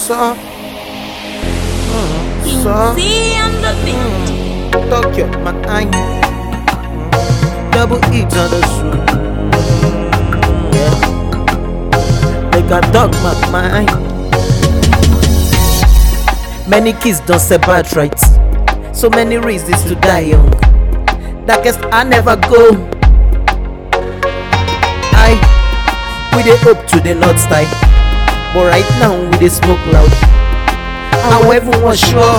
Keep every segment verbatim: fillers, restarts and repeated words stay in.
So, mm, so, See on the beat. mm, Tokyo, my eye. Double E to the shoe. Yeah. They got dog my mind. Many kids don't say bad rights. So many reasons to die young. Darkest I never go. I we dey up to the north side, but right now we dey smoke loud. And everyone sure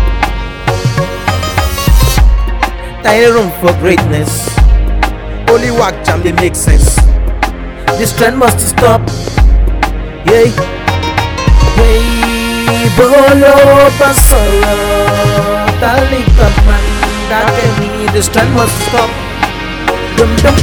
tiny room for greatness. Only work jam dey make sense. This trend must stop. Yeah. Hey, bolo pasoro, talika man, that me. This trend must stop. Dum dum.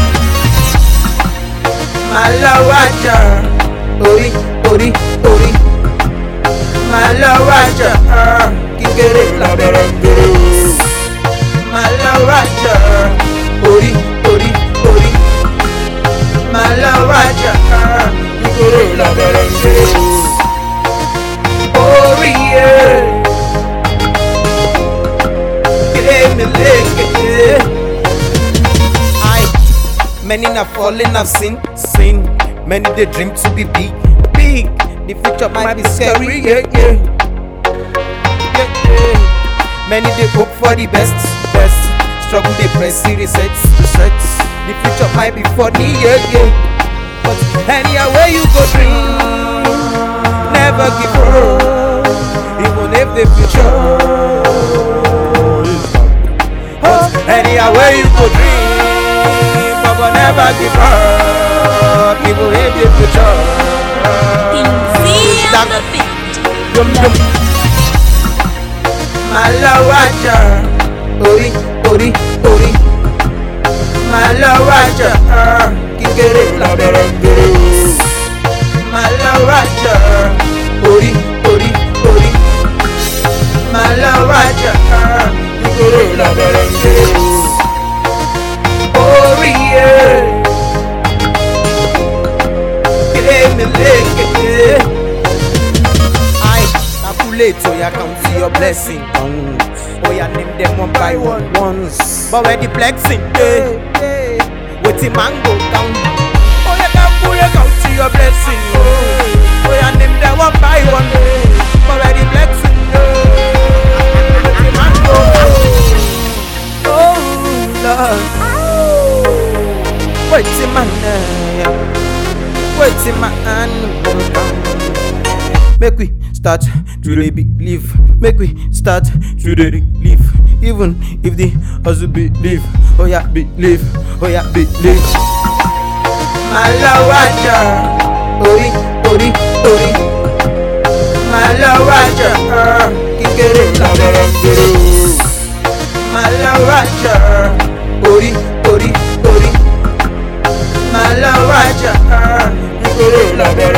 Malawaja, ori, ori, ori. Malawaja, kikere la berengere. Malawaja, ori, ori, ori. Malawaja, kikere la berengere. Ori, kere me leke. Many na falling, I've seen, seen. Many they dream to be big, big. The future might be scary, yeah, yeah. Yeah, yeah. Many they hope for the best, best. Struggle they press, see resets, resets. The future might be funny, yeah, yeah. But anywhere you go dream, never give up. Even if the future. But anywhere you go dream, but never give up, even if the future. See on the beat. Dum dum. Malawaja, ori, ori, ori. Malawaja, kikere la berengere. Malawaja, ori, ori, ori. Malawaja, kikere la berengere. I calculate so you can see your blessing. Oh, you name them one by one once. But when the flexing, eh, eh, with the mango down. Oh, you can count see your blessing. Oh, you name them one by one. But when the flexing, eh, with the mango. Oh, Lord. What's in my name? What's in my hand? Make we start to dey believe. Make we start to dey believe. Even if the hustle believe. Oh yeah, believe. Oh yeah, believe. Malawaja, ori, ori, ori. Malawaja, kikere la berengere. Malawaja, ori, ori, ori. Malawaja, kikere la berengere.